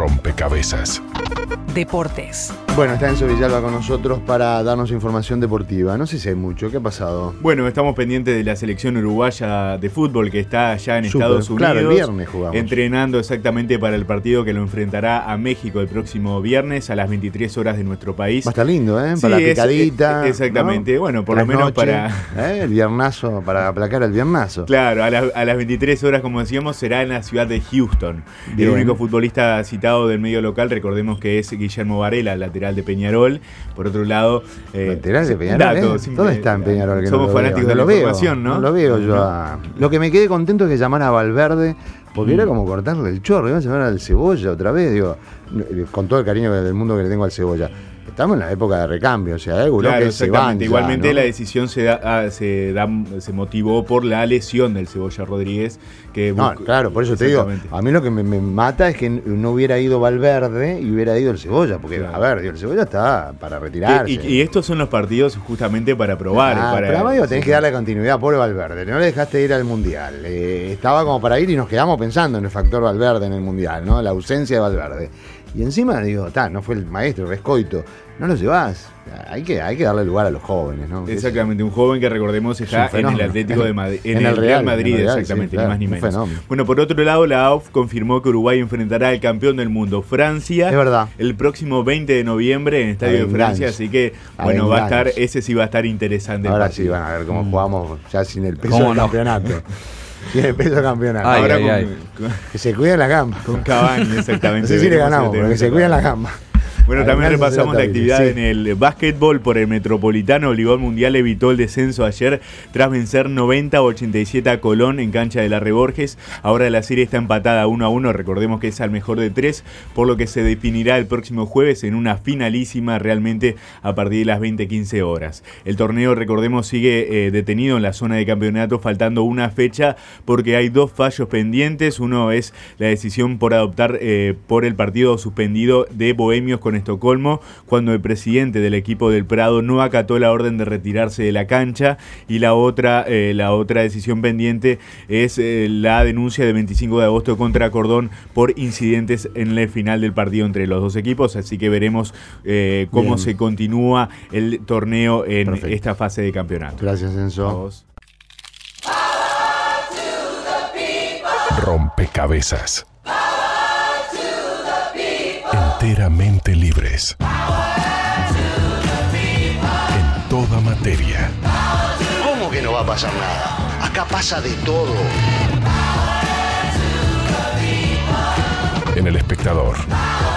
Rompecabezas. Deportes. Bueno, está Enzo Villalba con nosotros para darnos información deportiva. No sé si hay mucho. ¿Qué ha pasado? Bueno, estamos pendientes de la selección uruguaya de fútbol que está allá en Estados Unidos. Claro, el viernes jugamos. Entrenando exactamente para el partido que lo enfrentará a México el próximo viernes a las 23 horas de nuestro país. Va a estar lindo, ¿eh? Sí, para la picadita. Exactamente. ¿No? Bueno, por Las lo menos noches, para... El viernazo, para aplacar el viernazo. Claro, a las 23 horas, como decíamos, será en la ciudad de Houston. Bien. El único futbolista citado del medio local, recordemos que es Guillermo Varela, lateral de Peñarol. Por otro lado... lateral de Peñarol, ¿Dónde está en Peñarol? Que somos no fanáticos de la información, ¿no? No lo veo yo. Lo que me quedé contento es que llamara a Valverde, porque era como cortarle el chorro. Iba a llamar al Cebolla otra vez, digo, con todo el cariño del mundo que le tengo al Cebolla. Estamos en la época de recambio, o sea, hay algunos que se van ya, igualmente, ¿no? La decisión se motivó por la lesión del Cebolla Rodríguez. Claro, por eso te digo, a mí lo que me mata es que no hubiera ido Valverde y hubiera ido el Cebolla, porque, claro. A ver, el Cebolla está para retirarse. Y estos son los partidos justamente para probar. Pero tenés que darle continuidad, pobre Valverde, no le dejaste ir al Mundial. Estaba como para ir y nos quedamos pensando en el factor Valverde en el Mundial, ¿no? La ausencia de Valverde. Y encima digo, no fue el maestro, Rescoito, no lo llevás. Hay que darle lugar a los jóvenes, ¿no? Exactamente, un joven que recordemos está en el Atlético de Madrid, en el Real Madrid, exactamente, sí, claro, ni más ni menos. Fenómeno. Bueno, por otro lado, la AUF confirmó que Uruguay enfrentará al campeón del mundo, Francia, es verdad, el próximo 20 de noviembre en el Estadio de Francia, así que bueno, ese sí va a estar interesante. Ahora sí van a ver cómo jugamos ya sin el peso del campeonato. Tiene el peso de campeonato. Ahora que se cuiden la gamba. Con Cavani, exactamente. No sé si le ganamos, pero que se cuiden la gamba. Bueno, también repasamos la actividad en el básquetbol por el Metropolitano. Voleibol Mundial evitó el descenso ayer tras vencer 90-87 a Colón en cancha de la Reborges. Ahora la serie está empatada 1-1. Recordemos que es al mejor de 3, por lo que se definirá el próximo jueves en una finalísima realmente a partir de las 20:15 horas. El torneo, recordemos, sigue detenido en la zona de campeonato, faltando una fecha porque hay 2 fallos pendientes. Uno es la decisión por adoptar por el partido suspendido de Bohemios con Estocolmo, cuando el presidente del equipo del Prado no acató la orden de retirarse de la cancha, y la otra decisión pendiente es la denuncia del 25 de agosto contra Cordón por incidentes en el final del partido entre los dos equipos, así que veremos cómo se continúa el torneo en esta fase de campeonato. Gracias, Enzo. Rompecabezas. Enteramente libres. En toda materia. ¿Cómo que no va a pasar nada? Acá pasa de todo. En El Espectador.